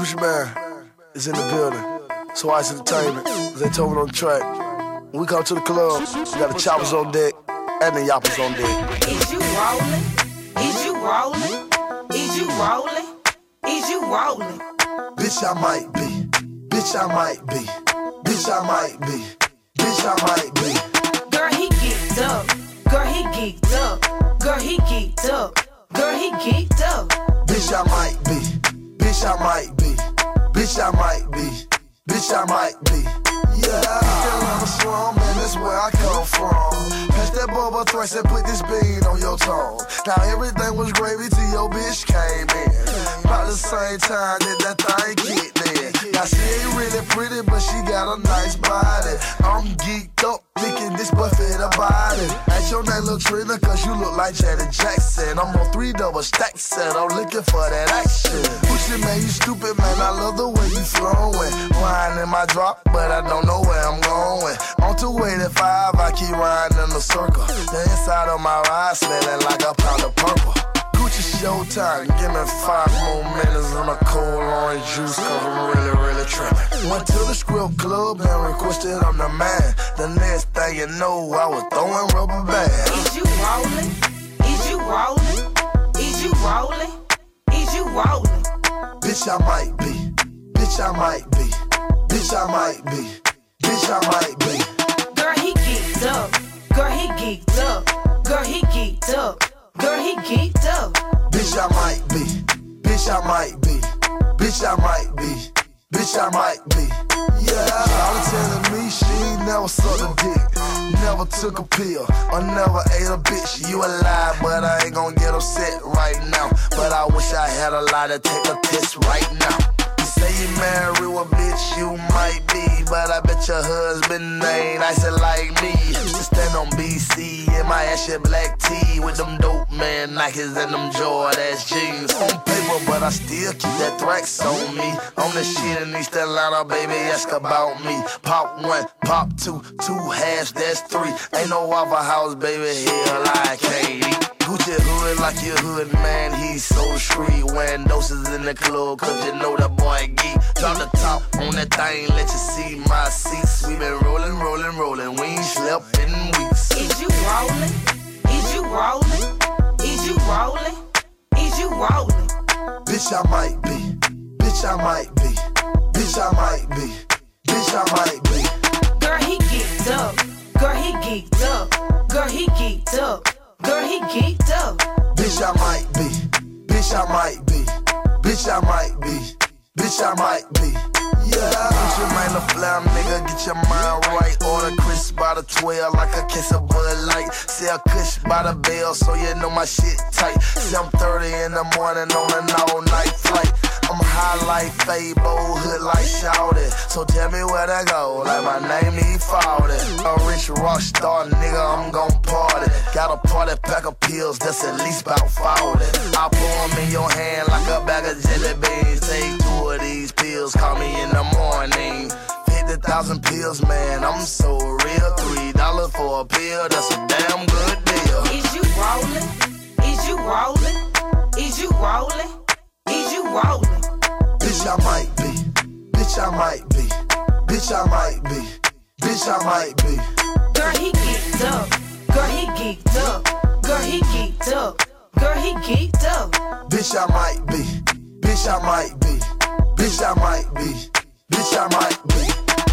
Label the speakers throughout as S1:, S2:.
S1: Gucci Man is in the building. So Ice Entertainment, as they told me on the track. When we come to the club, we got the choppers on deck and the yappers on deck.
S2: Is you rolling? Is you rolling? Is you rolling? Is you rolling?
S1: Bitch, I might be. Bitch, I might be. Bitch, I might be. Bitch, I might be.
S2: Girl, he geeked up. Girl, he geeked up. Girl, he geeked up. Girl, he geeked up.
S1: Bitch, I might be. Bitch, I might be. Bitch, I might be. Bitch, I might be. Yeah, I'm a slum, man, that's where I come from. Pass that bubble thrice and put this bean on your tongue. Now everything was gravy till your bitch came in. About the same time that thing kicked in. Now she ain't really pretty, but she got a nice body. I'm geeked up, thinking this buffet about it. At your name look Trina, cause you look like Janet Jackson. I'm on 3 double stacks and I'm looking for that action. Push it, man, you stupid, man, I love the way you flowing. Wine in my drop, but I don't know where I'm going. On 285, I keep riding in a circle. The inside of my ride smelling like a pound of purple. Gucci showtime, give me 5 more minutes and a cold orange juice, cause I'm really trippin'. Went to the script club and requested I'm the man. The next thing you know, I was throwing rubber bands.
S2: Is you rolling? Is you rolling? Is you rolling? Is you rolling?
S1: Bitch, I might be. Bitch, I might be. Bitch, I might be. Bitch, I might be.
S2: Girl, he geeked up. Girl, he geeked up. Girl, he geeked up. Girl, he geeked up.
S1: Bitch, I might be. Bitch, I might be. Bitch, I might be. Bitch, I might be. Yeah, Shawty telling me she ain't never sucked a dick, never took a pill, or never ate a bitch. You a lie, but I ain't gon' get upset right now. But I wish I had a lie to take a test right now. You say you married a bitch, you might be, but I bet your husband ain't nice like me. Just stand on BC in my ashy black tee with them dope man Nikes and them Jordache jeans. On paper, but I still keep that Thrax on me. I'm the shit in East Atlanta, baby, ask about me. Pop 1, pop 2, 2 halves, that's 3. Ain't no Waffle House, baby, hell I can't eat. Gucci hood like your hood, man, he's so street. Wearing doses in the club, cause you know that boy geek. Drop the top on that thing, let you see my seats. We been rolling, we ain't slept in weeks.
S2: Is you rolling? Is you rolling? Is you rolling? Is you rolling?
S1: Bitch, I might be. Bitch, I might be. Bitch, I might be. Bitch, I might be.
S2: Girl, he geeked up. Girl, he geeked up. Girl, he geeked up. Girl, he geeked up.
S1: Bitch, I might be. Bitch, I might be. Bitch, I might be. Bitch, I might be. Yeah. Get your mind a fly, nigga. Get your mind right. Order crisp by the 12 like a kiss of Bud Light. Sell kush by the bell, so you know my shit tight. 7:30 in the morning on an all-night flight. I'm high like Fable, hood like Shawty. So tell me where to go, like my name E40. A rich rock star, nigga, I'm gon' party. Got a party pack of pills that's at least about 40. I pour them in your hand like a bag of jelly beans. Take 2 of these pills, call me in the morning. 50,000 pills, man, I'm so real. $3 for a pill, that's a damn good deal.
S2: Is you rolling? Is you rolling? Is you rolling? Is you rolling?
S1: Bitch, I might be. Bitch, I might be. Bitch, I might be. Bitch, I might be.
S2: Girl, he geeked up. Girl, he geeked up. Girl, he geeked up. Girl, he geeked up.
S1: Bitch, I might be. Bitch, I might be. Bitch, I might be. Bitch, I might be.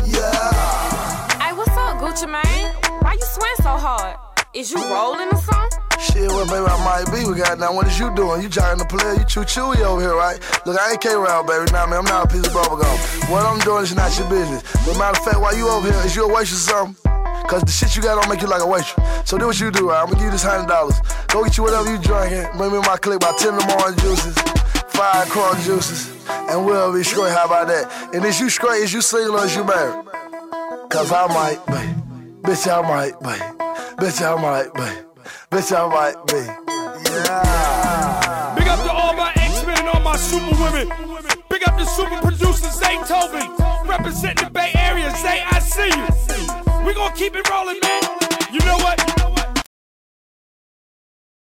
S1: Yeah.
S3: Hey, what's up, Gucci man? Why you sweat so hard? Is you rolling or something?
S1: Shit, well, baby, I might be. We got now. What is you doing? You trying to play? You chewy over here, right? Look, I ain't K-Round, baby. Nah, man, I'm not a piece of bubblegum. What I'm doing is not your business. But matter of fact, while you over here, is you a waitress or something? Cause the shit you got don't make you like a waitress. So do what you do, right? I'm gonna give you this $100. Go get you whatever you drinking. Bring me my clique about 10 of them orange juices, 5 corn juices, and we'll be straight. How about that? And is you straight? Is you single or is you married? Cause I might be. Bitch, I might be. Bitch, I might be. Bitch, I might be. Yeah.
S4: Big up to all my X-Men and all my super women. Big up to super producer Zay Toby. Representing the Bay Area. Zay, I see you. We gonna keep it rolling, man. You know what?